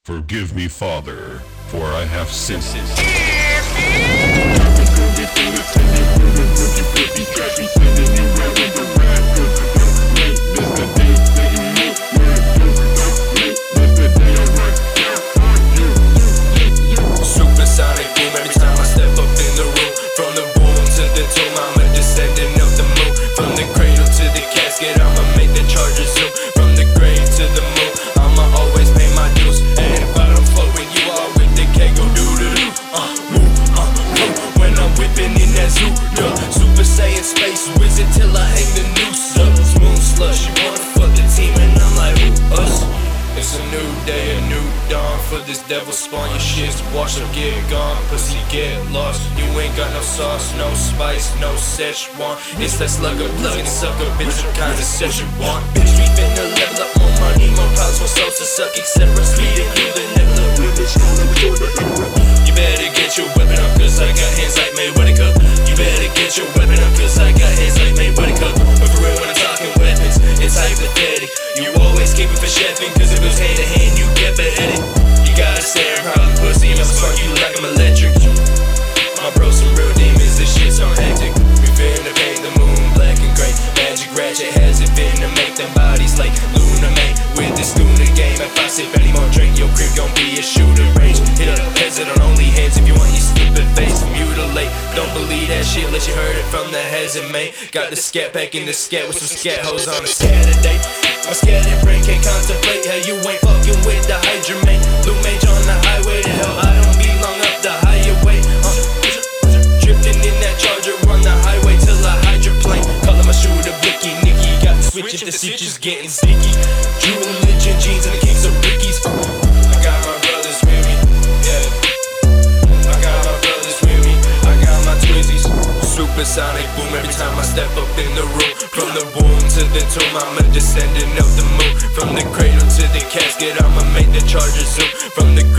Forgive me, Father, for I have sinned. Supersonic boom every time I step up in the room. From the womb to the tomb, I'm a descendant of the moon. From the cradle to the casket, I'ma make the charger zoom. From the grave to the moon, I'ma always pay my dues. And if I don't flow with you, all with the K go doo-doo-doo. When I'm whipping in that zoo, duh. Super Saiyan space wizard till I hang the noose up. Smooth slush, you wanna fuck the team and I'm like, who, us? It's a new day, a new dawn for this devil spawn. Your shit's washed up, get gone, pussy get lost. You ain't got no sauce, no spice, no Szechuan. It's that slugger, plug and sucker, bitch, what kind of set you want? Bitch, we finna level up, more money, more powers, more souls to suck, etc. Speed and through the nebula, we bitch, you better get your weapon up, cause I got hands like Mayweather Cup. You better get your weapon up, cause I got hands like Mayweather Cup. But for real, when I'm talking weapons, it's hypothetical. You always keep it for chefing, cause if it was hand to hand, you get better at it. You gotta stare and problem pussy, I'ma spark you like I'm electric. My bro, some real demons, this shit's so hectic. We finna paint the moon black and gray. Magic ratchet has it finna make them bodies like Luna May. With this schooner game, if I sip any more drink, your crib gon' be a shooting range. Hit up heads on only hands if you want your stupid face mutilate. Don't believe that shit, let you heard it from the heads and mate. Got the scat pack in the scat with some scat hoes on a Saturday. I'm scared and brain can't contemplate how you ain't fucking with the Hydra mate. Blue mage on the highway to hell, I don't belong up the highway. Drifting in that charger on the highway till I hydroplane. Calling my shooter Blicky Nicky, got the switch if the switch is getting sticky. True religion jeans and the kings of Rickies. I got my brothers with me, yeah. I got my brothers with me, I got my twizzies. Supersonic boom every time I step up in the room. From the womb to the tomb, I'm a descendant of the moon. From the cradle to the casket, I'ma make the charger zoom. From the